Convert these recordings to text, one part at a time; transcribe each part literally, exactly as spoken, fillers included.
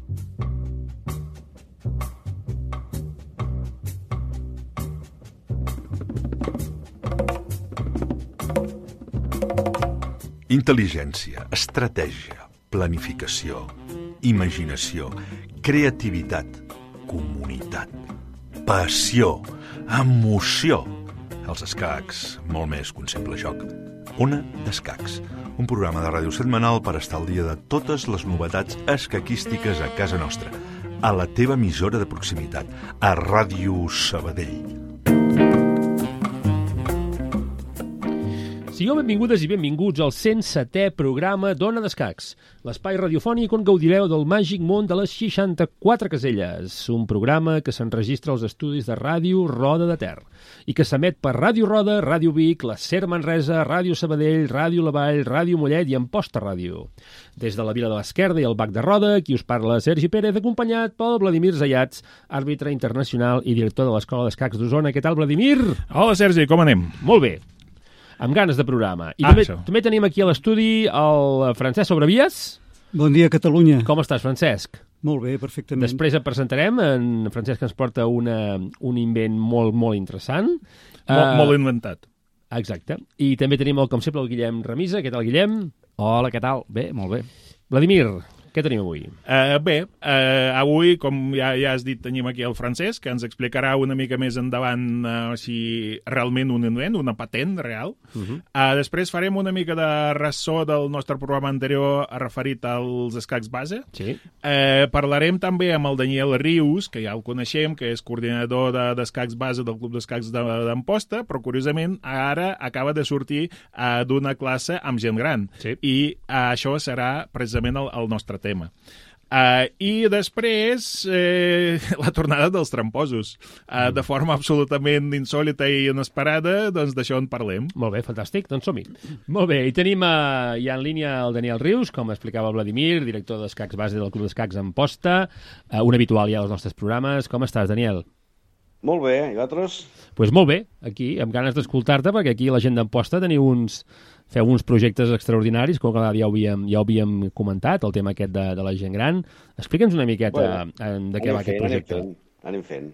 Intel·ligència, estratègia, planificació, imaginació, creativitat, comunitat, passió, emoció. Els escacs, molt més que un simple joc. Ona d'Escacs, un programa de ràdio setmanal per estar al dia de totes les novetats escaquístiques a casa nostra, a la teva emissora de proximitat, a Ràdio Sabadell. Sigueu benvingudes i benvinguts al cent setè programa d'Ona d'Escacs, l'espai radiofònic on gaudireu del màgic món de les seixanta-quatre caselles, un programa que s'enregistra als estudis de Ràdio Roda de Ter i que s'emet per Ràdio Roda, Ràdio Vic, la Ser Manresa, Ràdio Sabadell, Ràdio La Vall, Ràdio Mollet i Amposta Ràdio. Des de la Vila de l'Esquerda i el Bac de Roda, qui us parla Sergi Pérez, acompanyat pel Vladimir Zayats, àrbitre internacional i director de l'Escola d'Escacs d'Osona. Què tal, Vladimir? Hola, Sergi, com anem? Molt bé. Amb ganes de programa. I ah, també, també tenim aquí a l'estudi el Francesc Sobrevies. Bon dia, Catalunya. Com estàs, Francesc? Molt bé, perfectament. Després et presentarem. En Francesc ens porta una, un invent molt, molt interessant. Molt, uh, molt inventat. Exacte. I també tenim, el, com sempre, el Guillem Remisa. Què tal, Guillem? Hola, què tal? Bé, molt bé. Vladimir, què tenim avui? Uh, bé, uh, avui, com ja, ja has dit, tenim aquí el Francesc, que ens explicarà una mica més endavant uh, si realment un invent, una patent real. Uh -huh. uh, després farem una mica de ressò del nostre programa anterior referit als escacs base. Sí. Uh, parlarem també amb el Daniel Rius, que ja el coneixem, que és coordinador de, d'escacs base del Club d'Escacs d'Amposta, però curiosament ara acaba de sortir uh, d'una classe amb gent gran. Sí. I uh, això serà precisament el, el nostre tema. Uh, I després eh, la tornada dels tramposos. Uh, de forma absolutament insòlita i inesperada, doncs d'això en parlem. Molt bé, fantàstic, doncs som-hi. Molt bé, i tenim uh, ja en línia el Daniel Rius, com explicava el Vladimir, director d'Escacs Base del Club d'Escacs Amposta, uh, un habitual ja dels nostres programes. Com estàs, Daniel? Molt bé, i vosaltres? Doncs pues molt bé, aquí, amb ganes d'escoltar-te, perquè aquí la gent d'Amposta teniu uns... feu uns projectes extraordinaris, com ja ho havíem, ja ho havíem comentat, el tema aquest de, de la gent gran. Explica'ns una miqueta bueno, de què va fent, aquest projecte. Anem fent, anem fent.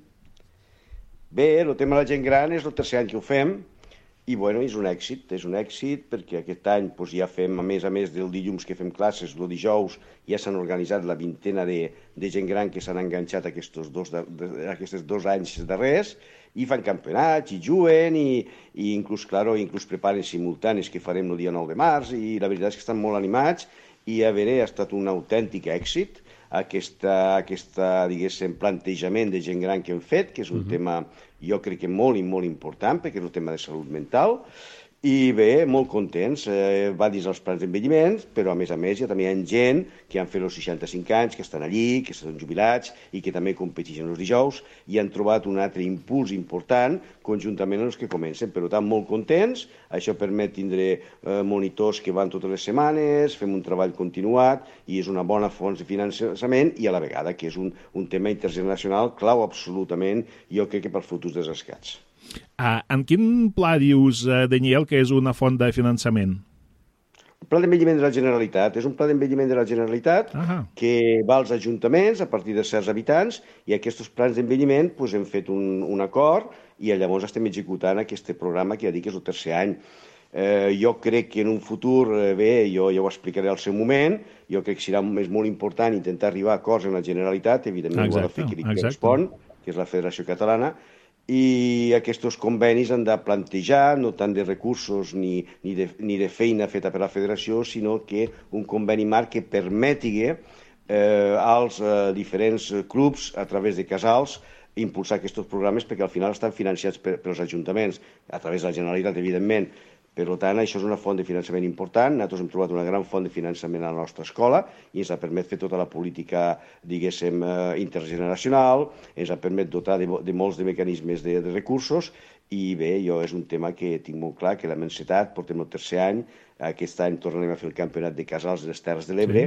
Bé, el tema de la gent gran és el tercer any que ho fem, i bueno, és un èxit, és un èxit perquè aquest any doncs, ja fem, a més a més del dilluns que fem classes, el dijous ja s'han organitzat la vintena de, de gent gran que s'han enganxat aquests dos, de, de, aquests dos anys darrers, i fan campionats, i juguen, i, i inclús, claro, inclús preparen simultanis que farem el dia nou de març, i la veritat és que estan molt animats, i a veure, ha estat un autèntic èxit, aquesta, aquesta diguéssim, plantejament de gent gran que hem fet, que és un uh-huh. tema, jo crec que molt i molt important, perquè és un tema de salut mental, i bé, molt contents, eh, va dins els plans d'envelliment, però a més a més ja també hi ha gent que han fet els seixanta-cinc anys, que estan allí, que estan jubilats i que també competeixen els dijous i han trobat un altre impuls important conjuntament amb els que comencen. Per tant, molt contents, això permet tindre eh, monitors que van totes les setmanes, fem un treball continuat i és una bona font de finançament i a la vegada que és un, un tema intergeneracional clau absolutament, jo crec que pel futur dels escacs. Uh, en quin pla dius, uh, Daniel, que és una font de finançament? El pla d'envelliment de la Generalitat. És un pla d'envelliment de la Generalitat uh-huh. que va als ajuntaments a partir de certs habitants i aquests plans d'envelliment pues, hem fet un, un acord i llavors estem executant aquest programa que ja dic que és el tercer any. Eh, jo crec que en un futur, eh, bé, jo ja ho explicaré al seu moment, jo crec que serà més molt important intentar arribar a acords amb la Generalitat, evidentment ho ha de fer qui li correspon, que és la Federació Catalana, i aquests convenis han de plantejar no tant de recursos ni, ni, de, ni de feina feta per la federació, sinó que un conveni marc que permeti eh, als eh, diferents clubs a través de casals impulsar aquests programes perquè al final estan financiats per, pels ajuntaments, a través de la Generalitat, evidentment. Per tant, això és una font de finançament important. Nosaltres hem trobat una gran font de finançament a la nostra escola i ens ha permès fer tota la política, diguéssim, intergeneracional, ens ha permès dotar de, de molts de mecanismes de, de recursos i bé, jo és un tema que tinc molt clar, que l'hem encetat, portem el tercer any, aquest any tornarem a fer el campionat de casals de les Terres de l'Ebre, sí.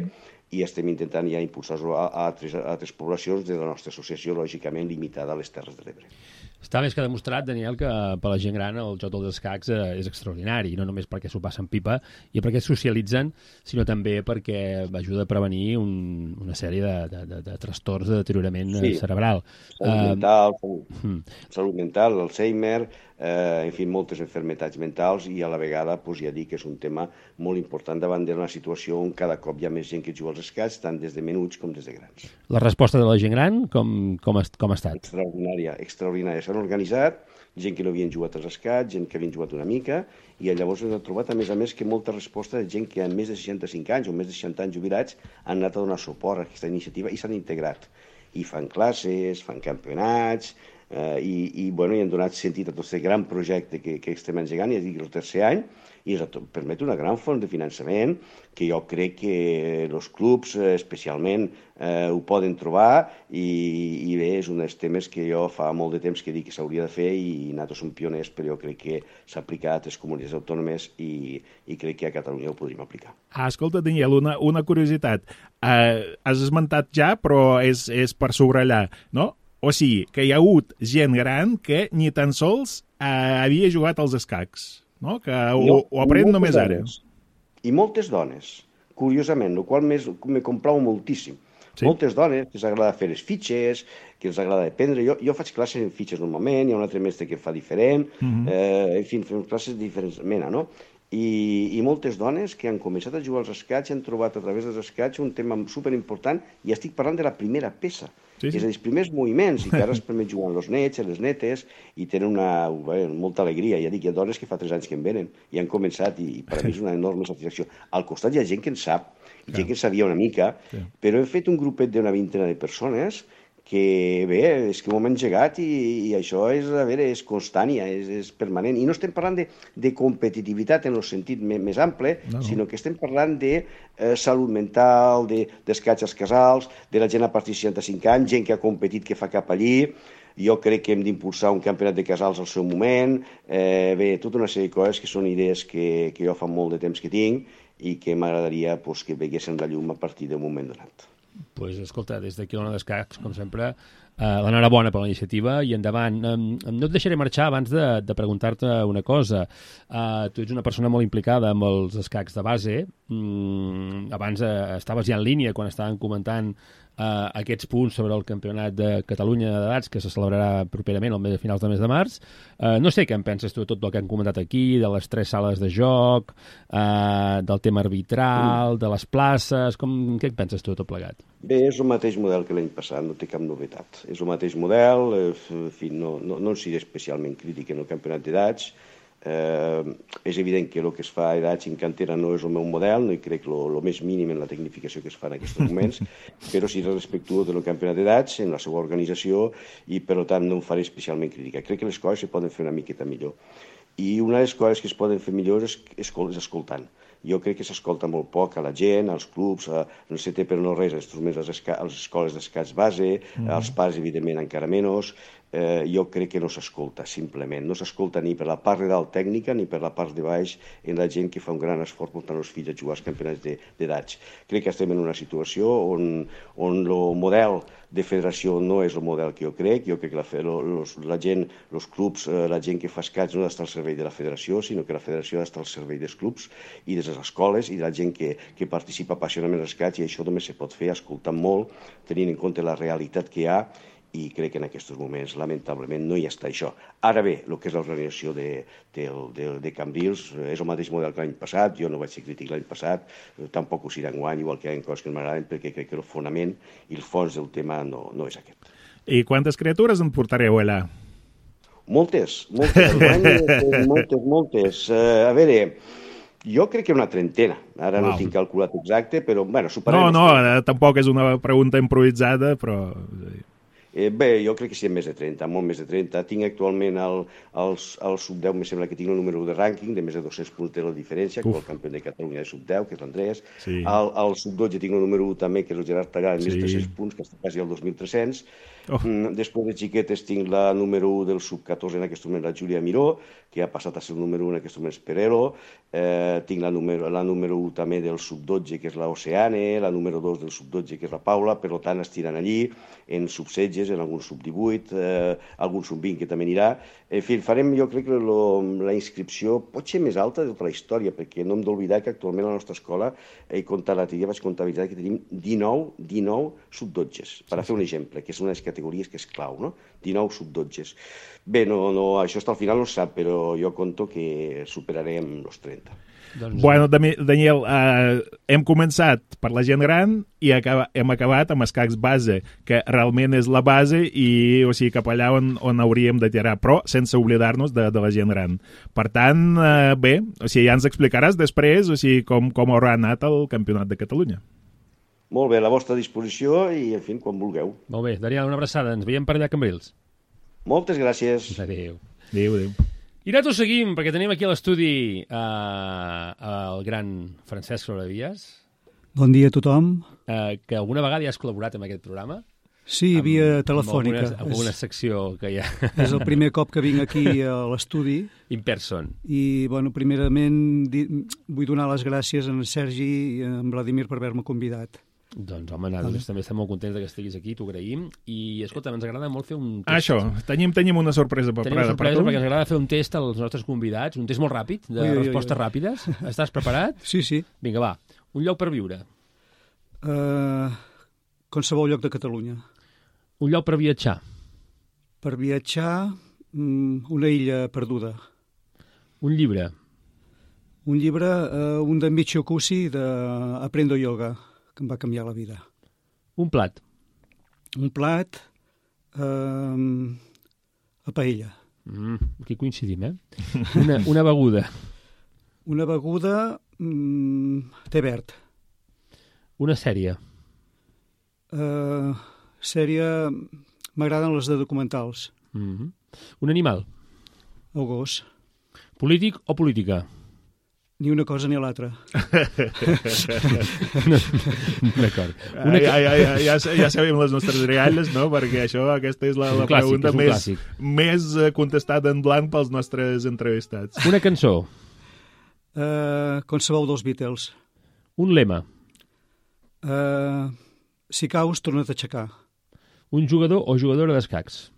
i estem intentant ja impulsar-ho a, a, altres, a altres poblacions de la nostra associació, lògicament limitada a les Terres de l'Ebre. Està més que demostrat, Daniel, que per la gent gran el joc dels escacs és extraordinari, no només perquè s'ho passen pipa i perquè socialitzen, sinó també perquè ajuda a prevenir un, una sèrie de, de, de, de trastorns de deteriorament sí. cerebral. Salut mental, uh, hmm. salut mental, l'Alzheimer, eh, en fi, moltes malalties mentals i a la vegada, doncs, ja dic que és un tema molt important davant d'una situació on cada cop hi ha més gent que juga als escacs, tant des de menuts com des de grans. La resposta de la gent gran com, com, ha, com ha estat? Extraordinària, extraordinària. S'han organitzat, gent que no havien jugat als escacs, gent que havien jugat una mica, i llavors hem trobat, a més a més, que molta resposta de gent que amb més de seixanta-cinc anys o més de seixanta anys jubilats han anat a donar suport a aquesta iniciativa i s'han integrat. I fan classes, fan campionats, eh, i, i, bueno, i han donat sentit a tot aquest gran projecte que, que estem engegant, ja dic, el tercer any, i ens permet una gran font de finançament que jo crec que els clubs especialment eh, ho poden trobar i, i bé, és un dels temes que jo fa molt de temps que dic que s'hauria de fer i nosaltres som pioners, però jo crec que s'ha aplicat a altres comunitats autònomes i, i crec que a Catalunya ho podríem aplicar. Ah, escolta, Daniel, una, una curiositat. Uh, has esmentat ja, però és, és per subratllar, no? O sigui, que hi ha hagut gent gran que ni tan sols uh, havia jugat als escacs. No? Que ho, no, ho aprèn només ara. I moltes dones, curiosament, el qual més, me complau moltíssim. Sí? Moltes dones que els agrada fer les fitxes, que els agrada aprendre. Jo, jo faig classes en fitxes normalment, hi ha un altre mestre que fa diferent, uh-huh. eh, en fi, fem classes de diferents mena, no? I, i moltes dones que han començat a jugar als escacs han trobat a través dels escacs un tema superimportant i estic parlant de la primera peça. Sí, sí. És a dir, els primers moviments, i que ara es permet jugar amb els nets, les netes, i tenen una, bé, molta alegria. Ja dic, hi ha dones que fa tres anys que en venen i han començat, i, i per a mi és una enorme satisfacció. Al costat hi ha gent que en sap, i gent que en sabia una mica, sí. Però hem fet un grupet d'una vintena de persones que, bé, és que m'ho hem engegat i, i això és, a veure, és constant, és, és permanent. I no estem parlant de, de competitivitat en el sentit més, més ample, no, no. Sinó que estem parlant de eh, salut mental, de, d'escacs als casals, de la gent a partir de seixanta-cinc anys, gent que ha competit que fa cap allí. Jo crec que hem d'impulsar un campionat de casals al seu moment. Eh, bé, tota una sèrie de coses que són idees que, que jo fa molt de temps que tinc i que m'agradaria pues, que veguessin la llum a partir d'un moment donat. Pues, escolta, des d'aquí l'Ona d'Escacs, com sempre, eh, l'enhorabona per la iniciativa i endavant. Eh, no et deixaré marxar abans de, de preguntar-te una cosa. Eh, tu ets una persona molt implicada amb els escacs de base. Mm, abans eh, estaves ja en línia quan estaven comentant Uh, aquests punts sobre el Campionat de Catalunya d'edats que se celebrarà properament al mes, a finals del mes de març. Uh, no sé què en penses tu de tot el que han comentat aquí, de les tres sales de joc, uh, del tema arbitral, de les places... Com, què en penses tu de tot plegat? Bé, és el mateix model que l'any passat, no té cap novetat. És el mateix model, en fi, no, no, no en seré especialment crític en el Campionat d'edats. Eh, és evident que el que es fa a edats en cantera no és el meu model, no hi crec el més mínim en la tecnificació que es fa en aquests moments, però sí respectuós del campionat d'edats en la seva organització i per tant no em faré especialment crítica. Crec que les coses se poden fer una miqueta millor. I una de les coses que es poden fer millor és, és escoltant. Jo crec que s'escolta molt poc a la gent, als clubs, a, no se té per no res, als instruments, a les escoles d'escacs base, mm. als pares, evidentment, encara menys. Eh, jo crec que no s'escolta, simplement. No s'escolta ni per la part de dalt tècnica ni per la part de baix en la gent que fa un gran esforç portant els fills a jugar als campionats d'edats. Crec que estem en una situació on, on el model de federació no és el model que jo crec. Jo crec que la, los, la gent, els clubs, la gent que fa escacs no ha d'estar al servei de la federació, sinó que la federació ha d'estar al servei dels clubs i de les escoles i de la gent que, que participa apassionadament als escacs, i això només se pot fer escoltant molt, tenint en compte la realitat que hi ha, i crec que en aquests moments, lamentablement, no hi està això. Ara bé, el que és l'organització de, de, de, de Cambrils és el mateix model que l'any passat. Jo no vaig ser crític l'any passat, tampoc ho seré enguany, igual que hi ha coses que m'agraden, perquè crec que el fonament i el fons del tema no, no és aquest. I quantes criatures en portareu allà? Moltes, moltes, moltes, moltes. Uh, a veure... Jo crec que una trentena. Ara wow. No tinc calculat exacte, però, bueno, superem... No, no, eh, tampoc és una pregunta improvisada, però... Eh, bé, jo crec que sí, més de trenta, molt més de trenta. Tinc actualment el, el, el sub deu, me sembla que tinc el número de rànquing, de més de dos-cents punts de la diferència, que és el campió de Catalunya de sub deu, que és l'Andrés. Sí. El, el sub dotze tinc el número u també, que és el Gerard Tagada, amb Sí. més de tres-cents punts, que està quasi al dos mil tres-cents. Oh. Mm, Després de xiquetes tinc la número u del sub catorze, en aquest moment la Júlia Miró, que ha passat a ser el número u en aquest moment Perelo. Eh, tinc la número, la número u també del sub dotze, que és l'Oceane, la número dos del sub dotze, que és la Paula, per tant estiran allí, en sub setze, en algun sub divuit, eh, algun sub vint que també anirà. En fi, farem, jo crec que lo, la inscripció pot ser més alta de tota la història, perquè no hem d'oblidar que actualment a la nostra escola, he comptat l'altre dia, vaig comptabilitzar que tenim dinou, dinou sub dotze, per a fer un exemple, que és una de les categories que és clau, no? dinou sub dotze. Bé, no, no, això està al final no se sap, però jo conto que superarem els trenta. Doncs... Bueno, Dami- Daniel, eh, hem començat per la gent gran i acaba, hem acabat amb escacs base, que realment és la base i, o sigui, cap allà on, on hauríem de tirar, però sense oblidar-nos de, de la gent gran. Per tant, eh, bé, o sigui, ja ens explicaràs després, o sigui, com, com haurà anat el Campionat de Catalunya. Molt bé, a la vostra disposició i, en fi, quan vulgueu. Molt bé, Daniel, una abraçada. Ens veiem per allà a Cambrils. Moltes gràcies. Adéu. Adéu, adéu. I nosaltres seguim, perquè tenim aquí a l'estudi eh, el gran Francesc Soravies, Bon dia a tothom. eh, que alguna vegada ja has col·laborat amb aquest programa. Sí, Amb- via Amb telefònica. alguna, amb alguna És, secció que hi ha és el primer cop que vinc aquí a l'estudi in person. i, bueno, primerament di, vull donar les gràcies a en Sergi i a en Vladimir per haver-me convidat. Doncs, home, nosaltres també estem molt contents que estiguis aquí, t'ho agraïm. I, escolta, ens agrada molt fer un test. Això, tenim, tenim una sorpresa Tenim una preparada per sorpresa tu. perquè ens agrada fer un test als nostres convidats, un test molt ràpid, de Ui, ui, ui, respostes ui. ràpides. Estàs preparat? Sí, sí. Vinga, va. Un lloc per viure. Uh, qualsevol lloc de Catalunya. Un lloc per viatjar. Per viatjar, mm, una illa perduda. Un llibre. Un llibre, uh, un de Michio Kushi, de Aprendo Yoga, que em va canviar la vida. Un plat. Un plat, uh, a paella. Mm, aquí coincidim, eh? Una, una beguda. Una beguda, mm, té verd. Una sèrie. Uh, sèrie, m'agraden les de documentals. Mm -hmm. Un animal. El gos. Polític o política? Ni una cosa ni l'altra. D'acord. Una... Ja, ja, ja, ja, ja sabem les nostres regalles, no? Perquè això, aquesta és la, Un la clàssic, pregunta és un més, clàssic. més eh, contestada en blanc pels nostres entrevistats. Una cançó. Uh, qualsevol dels Beatles. Un lema. Uh, si caus, torna't a aixecar. Un jugador o jugadora d'escacs.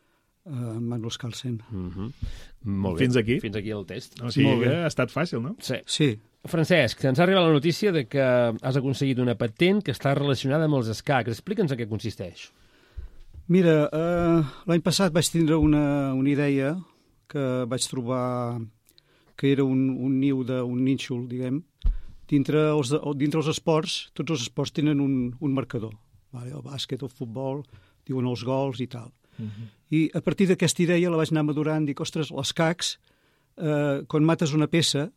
Uh, Magnus Carlsen. Mm -hmm. Molt bé. Fins aquí? Fins aquí el test. O sigui Molt bé. que ha estat fàcil, no? Sí. Sí. Francesc, ens ha arribat la notícia de que has aconseguit una patent que està relacionada amb els escacs. Explica'ns en què consisteix. Mira, uh, l'any passat vaig tindre una, una idea que vaig trobar que era un, un niu d'un nínxol, diguem. Dintre els, dintre els esports, tots els esports tenen un, un marcador. Vale? El bàsquet, el futbol, diuen els gols i tal. Uh-huh. I a partir d'aquesta idea la vaig anar madurant, dic, ostres, els cacs, eh, quan mates una peça,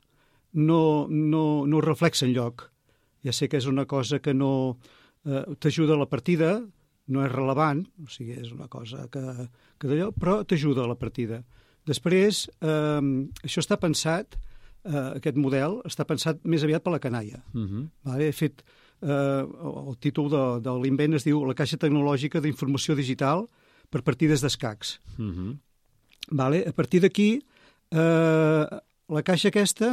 no, no, no reflexa enlloc. Ja sé que és una cosa que no eh, t'ajuda a la partida, no és rellevant, o sigui, és una cosa que, que d'allò, però t'ajuda a la partida. Després, eh, això està pensat, eh, aquest model, està pensat més aviat per la canalla. Uh-huh. Vale? He fet, eh, el títol de, de l'invent es diu La Caixa Tecnològica d'Informació Digital per partides d'escacs. Uh-huh. Vale? A partir d'aquí, eh, la caixa aquesta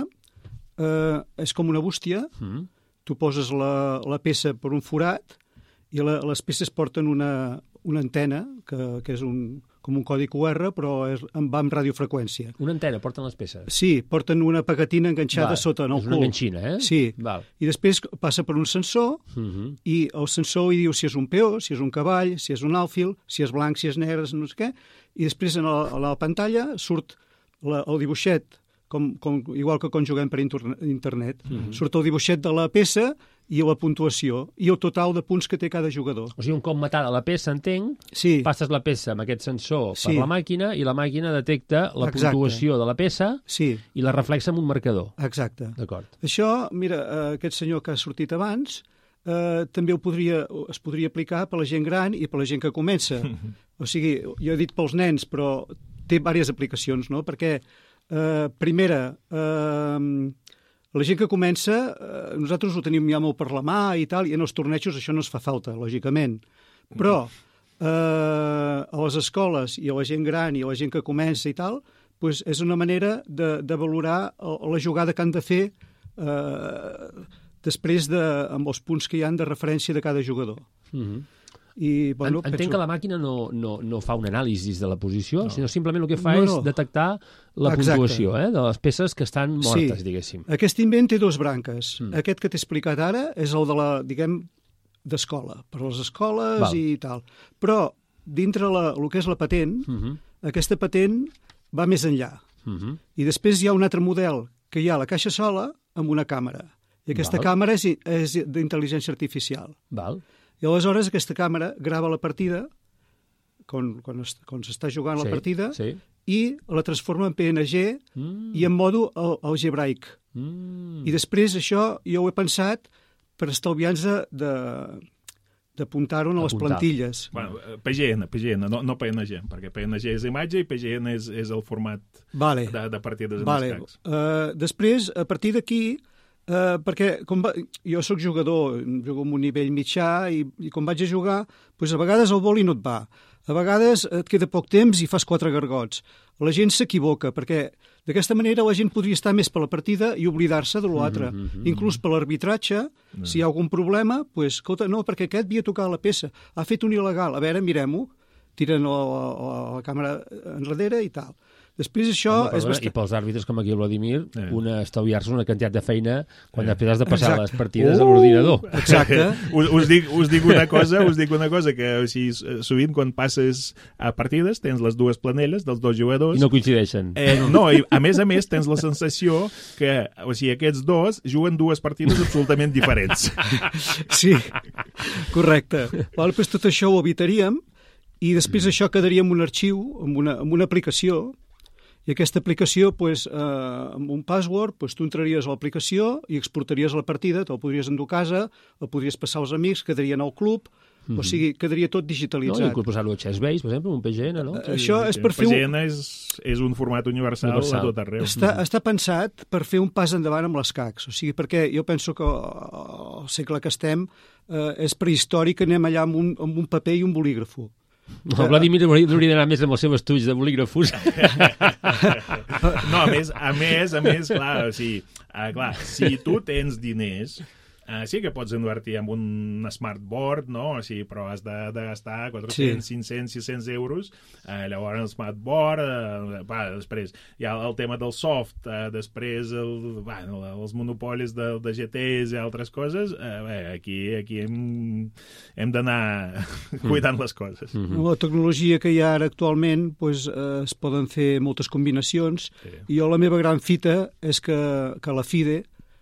eh, és com una bústia, Uh-huh. tu poses la, la peça per un forat i la, les peces porten una, una antena, que, que és un, com un codi Q R, però és, va amb radiofreqüència. Una antena, porten les peces. Sí, porten una pegatina enganxada Val. sota en el És cul. una enganxina, eh? Sí. Val. I després passa per un sensor Uh-huh. i el sensor hi diu si és un peó, si és un cavall, si és un àlfil, si és blanc, si és negre, no sé què, i després en la, a la pantalla surt la, el dibuixet, com, com, igual que quan juguem per internet, uh-huh. surt el dibuixet de la peça i la puntuació, i el total de punts que té cada jugador. O sigui, un cop matada la peça, entenc, Sí, passes la peça amb aquest sensor per Sí. la màquina i la màquina detecta la Exacte. puntuació de la peça sí, i la reflexa amb un marcador. exacte. D'acord. Això, mira, eh, aquest senyor que ha sortit abans, eh, també ho podria, es podria aplicar per la gent gran i per la gent que comença. O sigui, jo he dit pels nens, però té diverses aplicacions, no? Perquè, eh, primera, eh, la gent que comença, eh, nosaltres ho tenim ja molt per la mà i tal, i en els tornejos això no es fa falta, lògicament. Però eh, a les escoles i a la gent gran i a la gent que comença i tal, pues és una manera de, de valorar la jugada que han de fer eh, després de, amb els punts que hi han de referència de cada jugador. Mm-hmm. I, bueno, Entenc penso... que la màquina no, no, no fa un anàlisi de la posició, No. sinó simplement el que fa No, és no. detectar la Exacte. puntuació eh, de les peces que estan mortes, Sí. diguéssim. Aquest invent té dues branques. Mm. Aquest que t'he explicat ara és el de la, diguem, d'escola, per les escoles Val. i tal. Però, dintre la, el que és la patent, Mm-hmm. aquesta patent va més enllà. Mm-hmm. I després hi ha un altre model, que hi ha la caixa sola amb una càmera. I aquesta Val. càmera és, és d'intel·ligència artificial. Val. I aleshores aquesta càmera grava la partida, quan, quan, es, quan s'està jugant Sí, la partida, sí. i la transforma en P N G Mm. i en modo al- algebraic. Mm. I després això jo ho he pensat per estalviar-nos de, de, d'apuntar-ho a les Apuntar. plantilles. Bueno, eh, P G N, P G N, no, no P N G, perquè P N G és imatge i P G N és, és el format Vale. de, de partides en Vale. escacs. Uh, després, a partir d'aquí, uh, perquè com va, jo sóc jugador, jugo amb un nivell mitjà, i, i quan vaig a jugar, doncs a vegades el boli no et va. A vegades et queda poc temps i fas quatre gargots. La gent s'equivoca, perquè d'aquesta manera la gent podria estar més per la partida i oblidar-se de l'altre. Mm -hmm. Inclús per l'arbitratge, mm. si hi ha algun problema, doncs, escolta, no, perquè aquest havia tocat la peça, ha fet un il·legal, a veure, mirem-ho, tiren la, la, la càmera enrere i tal. Després això Home, és perdona, bastant... I pels àrbitres com aquí a Vladimir, Eh. una estalviar-se una quantitat de feina quan Eh. després has de passar Exacte. les partides Uh! a l'ordinador. Exacte. us, us, dic, us dic una cosa, us dic una cosa, que o sigui, sovint quan passes a partides tens les dues planelles dels dos jugadors. I no coincideixen. Eh, no, i a més a més tens la sensació que, o sigui, aquests dos juguen dues partides absolutament diferents. Sí, correcte. Val, doncs tot això ho evitaríem i després mm. això quedaria en un arxiu, en una, en una aplicació, i aquesta aplicació, pues, eh, amb un password, pues, tu entraries a l'aplicació i exportaries la partida, te'l podries endur a casa, el podries passar als amics, quedarien al club, mm-hmm. o sigui, quedaria tot No? digitalitzat. I inclús posar-ho a Chessbase, per exemple, un P G N, no? Eh, Això és per fer P un... G N és, és un format universal, Universal. a tot arreu. Està, està pensat per fer un pas endavant amb les cacs. O sigui, perquè jo penso que al segle que estem eh, és prehistòric que anem allà amb un, amb un paper i un bolígrafo. El Vladimir hauria d'anar més amb els seus estudis de bolígrafos. No, a més, a més, a més, clar, o sigui, uh, clar, si tu tens diners, uh, sí que pots invertir en un smartboard, no? O sigui, però has de, de gastar quatre-cents, Sí. cinc-cents, sis-cents euros, uh, llavors el smartboard, uh, va, després hi ha el tema del soft, uh, després el, bueno, els monopolis de, de G Ts i altres coses, uh, bé, aquí, aquí hem, hem d'anar cuidant les coses. Mm. Amb la tecnologia que hi ha ara actualment pues, eh, es poden fer moltes combinacions Sí. i jo la meva gran fita és que, que la FIDE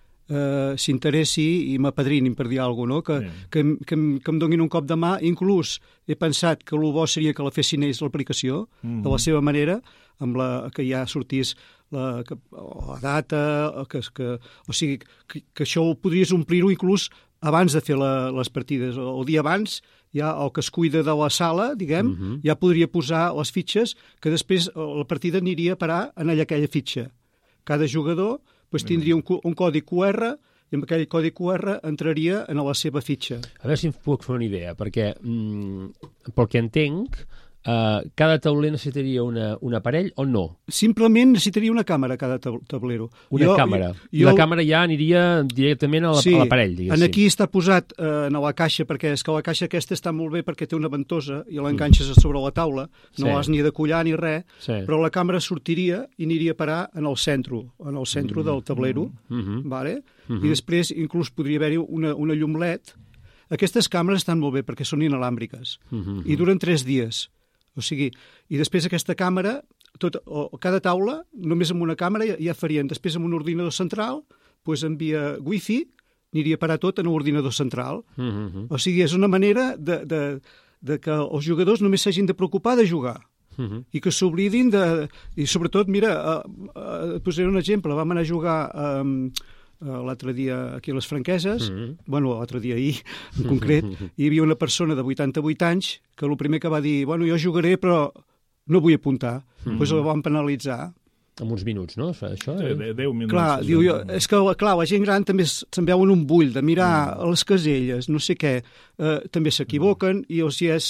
eh, s'interessi i m'apadrinin, per dir alguna cosa, no? que, Sí. que, em- que, em- que em donin un cop de mà. Inclús he pensat que el bo seria que la fessin ells l'aplicació, Mhm. de la seva manera, amb la, que ja sortís la, que, la data, que, que, o sigui, que, que això ho podries omplir-ho inclús abans de fer la, les partides. El dia abans, ja el que es cuida de la sala, diguem, uh -huh. ja podria posar les fitxes que després la partida aniria a parar en allà aquella fitxa. Cada jugador pues, tindria un, co- un codi Q R i amb aquell codi Q R entraria en la seva fitxa. A veure si em puc fer una idea, perquè, mm, pel que entenc, uh, cada tauler necessitaria una, un aparell o no? Simplement necessitaria una càmera cada tab- tablero. Una Jo- càmera. jo- I la càmera ja aniria directament a la- Sí, a l'aparell, diguéssim. en aquí està posat eh, en la caixa, perquè és que la caixa aquesta està molt bé perquè té una ventosa i l'enganxes a sobre la taula, no Sí. l'has ni de collar ni res, Sí. però la càmera sortiria i aniria a parar en el centre, en el centre mm. del tablero, Mm -hmm. vale? I després inclús podria haver-hi una, una llum L E D. Aquestes càmeres estan molt bé perquè són inalàmbriques Mm -hmm. i duren tres dies. O sigui, i després aquesta càmera, tot, o, cada taula, només amb una càmera ja, ja farien. Després amb un ordinador central, doncs envia wifi, aniria a parar tot en un ordinador central. Mm -hmm. O sigui, és una manera de, de, de que els jugadors només s'hagin de preocupar de jugar Mm -hmm. i que s'oblidin de... I sobretot, mira, uh, uh, posaré un exemple, vam anar a jugar um, l'altre dia aquí a les Franqueses, Mm-hmm. bueno, l'altre dia ahir, en concret, hi havia una persona de vuitanta-vuit anys que el primer que va dir, bueno, jo jugaré però no vull apuntar. Doncs pues el van penalitzar. Amb uns minuts, no? Això, Sí, eh? de- deu minuts. Clar, diu, jo, és que clar, la gent gran també s- se'n veuen un bull de mirar a les caselles, no sé què, eh, també s'equivoquen i els hi és,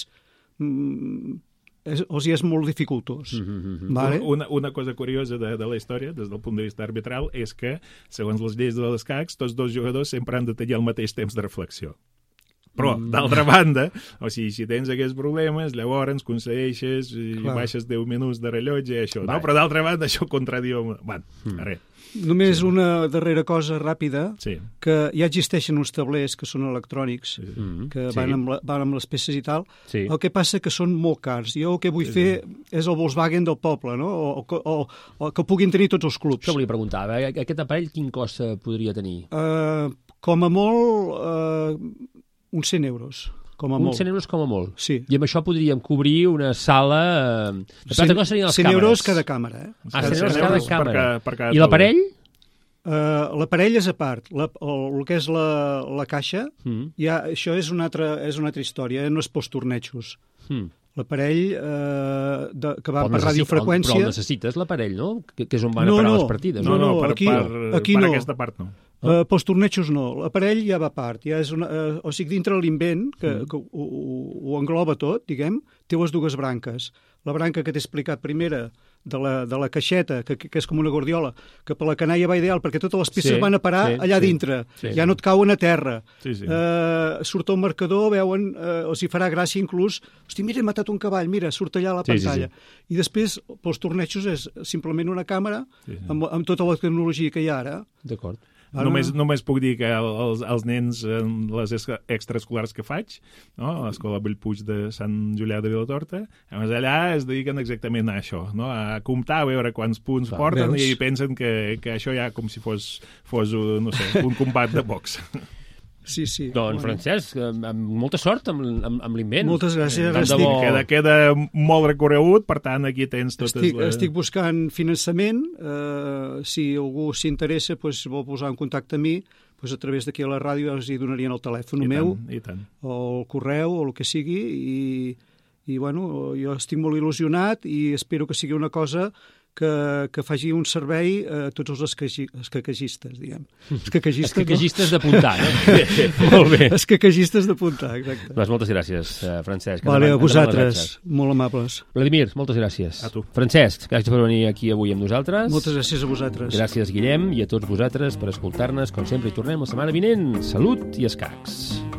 mm, és, els hi és molt dificultós. Vale? Una, una cosa curiosa de, de la història, des del punt de vista arbitral, és que, segons les lleis de l'escacs, tots dos jugadors sempre han de tenir el mateix temps de reflexió. Però, Mm. d'altra banda, o sigui, si tens aquests problemes, llavors concedeixes i Clar. baixes deu minuts de rellotge, això, no? Vale. Però, d'altra banda, això contradiu... Bueno, Mm. res. Només una darrera cosa ràpida, Sí. que ja existeixen uns tablers que són electrònics, Mm-hmm. que Sí. van, amb la, van amb les peces i tal. Sí. El que passa que són molt cars. Jo el que vull fer és el Volkswagen del poble, no? O, o, o, o que puguin tenir tots els clubs. Això volia preguntar. A veure, aquest aparell quin cost eh, podria tenir? Uh, com a molt, uh, uns cent euros. Com a Uns molt. cent euros com a molt. Sí. I amb això podríem cobrir una sala... Eh... cent, Quanta serien les cent càmeres? euros cada càmera, eh? Ah, cent cent euros euros cada per càmera. ca- per cada I l'aparell? Uh, L'aparell és a part. La, el, el que és la, la caixa, Mm. ja, això és una, altra, és una altra història, eh? No és pels tornejos. Mm. L'aparell eh, de- que va Però per necessi- radiofreqüència... Però necessites l'aparell, no? Que, que és on van No, a parar no. les partides. No, no, no, per, aquí- per, aquí per no. aquesta part no. Uh, pels tornejos no, l'aparell ja va a part, ja és una, uh, o sigui, dintre l'invent, que, Mm. que ho, ho, ho engloba tot, diguem, té les dues branques. La branca que t'he explicat primera, de la, de la caixeta, que, que és com una guardiola, que per la canalla va ideal, perquè totes les peces Sí, van a parar sí, allà sí, dintre, sí. ja no et cauen a terra. Sí, sí. Uh, surt el marcador, veuen, uh, els hi farà gràcia inclús, hosti, mira, he matat un cavall, mira, surt allà a la Sí, sí, pantalla. I després, pels tornejos, és simplement una càmera Sí, sí. amb, amb tota la tecnologia que hi ha ara. D'acord. Ara- Només, només puc dir que el, els, els nens en les es- extraescolars que faig, no? a l'Escola Bellpuig de Sant Julià de Vilatorta, llavors allà es dediquen exactament a això, no? A comptar, a veure quants punts Clar, porten veus? i pensen que, que això ja com si fos, fos un, no sé, un combat de box. Sí, sí. Doncs, Francesc, amb, amb molta sort amb, amb, amb l'invent. Moltes gràcies. Tant de Estic- bo. Queda, queda molt recorregut, per tant, aquí tens totes Estic, les... estic buscant finançament. Eh, si algú s'interessa, pues, vol posar en contacte amb mi, pues, a través d'aquí a la ràdio els hi donarien el telèfon I meu, tant, i tant. o el correu, o el que sigui, i, i bueno, jo estic molt il·lusionat i espero que sigui una cosa que, que faci un servei a tots els escaquegi- escaquegistes, diguem. Escaquegistes, Escaquegistes d'apuntar, no? Molt bé. no? Escaquegistes d'apuntar, exacte. Doncs moltes gràcies, eh, Francesc. Vale, Endavant- a vosaltres, endavant molt amables. les gràcies. Vladimir, moltes gràcies. A tu. Francesc, gràcies per venir aquí avui amb nosaltres. Moltes gràcies a vosaltres. Gràcies, Guillem, i a tots vosaltres per escoltar-nos. Com sempre, hi tornem la setmana vinent. Salut i escacs.